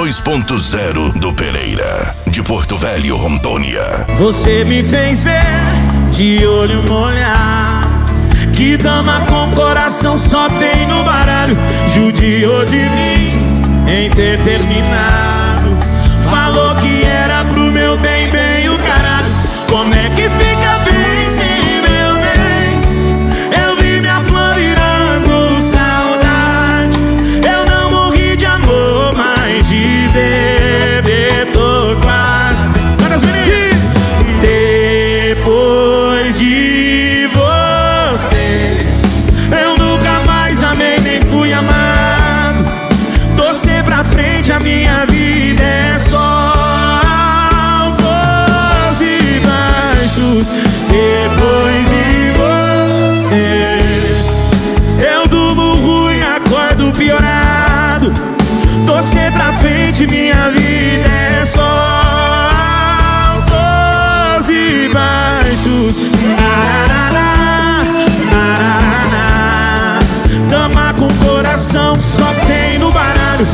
2.0 do Pereira, de Porto Velho, Rondônia. Você me fez ver de olho molhado, que dama com coração só tem no baralho. Judiou de mim em ter terminado, falou que era pro meu bem, bem o caralho. Como é que fica bem sem meu bem? Eu vi minha flor virando saudade. Eu não morri de amor, mas de beber tô quase. Depois de você, eu nunca mais amei nem fui amado. Tô sempre à frente, a minha vida é só altos e baixos. Depois de você, eu durmo ruim, acordo piorado. Tô sempre à frente, minha vida é só altos e baixos. Dama com coração só tem no baralho.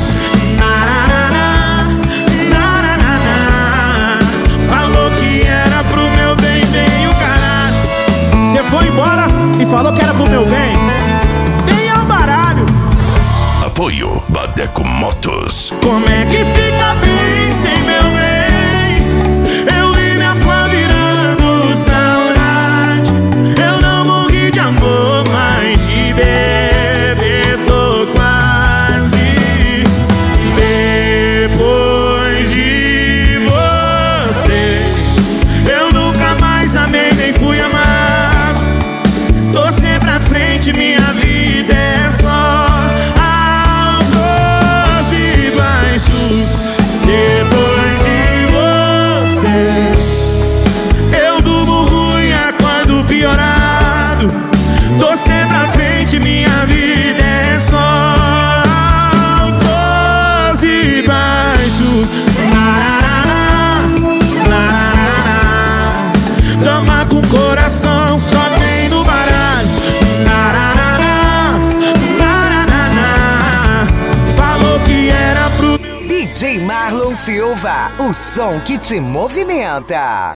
Falou que era pro meu bem, bem o caralho. Você foi embora e falou que era pro meu bem. Bem ao baralho. Apoio Badeco Motos. Como é que fica bem sem meu bem? Eu vi minha flor virando saudade. Eu não morri de amor, mas de beber tô quase. Depois de você, eu nunca mais amei nem fui amado. Tô sempre à frente, minha vida é só altos e baixos. Depois de você, eu durmo ruim, acordo piorado. Tô sempre à frente, minha vida é só altos e baixos. Dama com coração só tem no baralho. Falou que era pro meu... DJ Marlon Silva, o som que te movimenta.